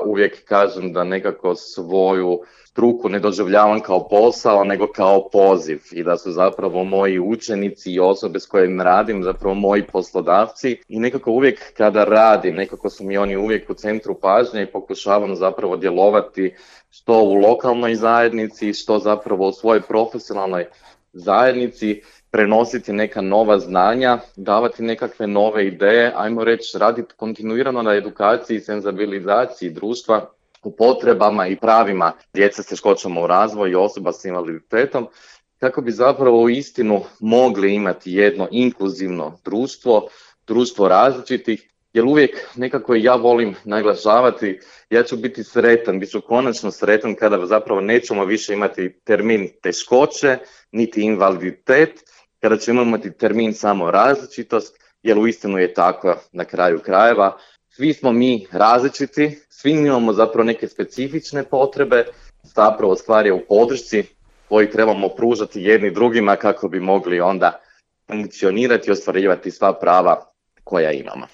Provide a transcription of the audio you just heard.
uvijek kažem da nekako svoju struku ne doživljavam kao posao, nego kao poziv i da su zapravo moji učenici i osobe s kojim radim zapravo moji poslodavci i nekako uvijek kada radim, nekako su mi oni uvijek u centru pažnje i pokušavam zapravo djelovati što u lokalnoj zajednici, što zapravo u svojoj profesionalnoj zajednici, prenositi neka nova znanja, davati nekakve nove ideje, ajmo reći raditi kontinuirano na edukaciji i senzibilizaciji društva u potrebama i pravima djece s teškoćama u razvoju i osoba s invaliditetom, kako bi zapravo u istinu mogli imati jedno inkluzivno društvo različitih, jer uvijek nekako ja volim naglašavati, ja ću biti sretan, bit ću konačno sretan kada zapravo nećemo više imati termin teškoće, niti invaliditet, kada ćemo imati termin samo različitost, jer uistinu je tako na kraju krajeva. Svi smo mi različiti, svi imamo zapravo neke specifične potrebe, zapravo stvar je u podršci koji trebamo pružati jedni drugima kako bi mogli onda funkcionirati i ostvarivati sva prava koja imamo.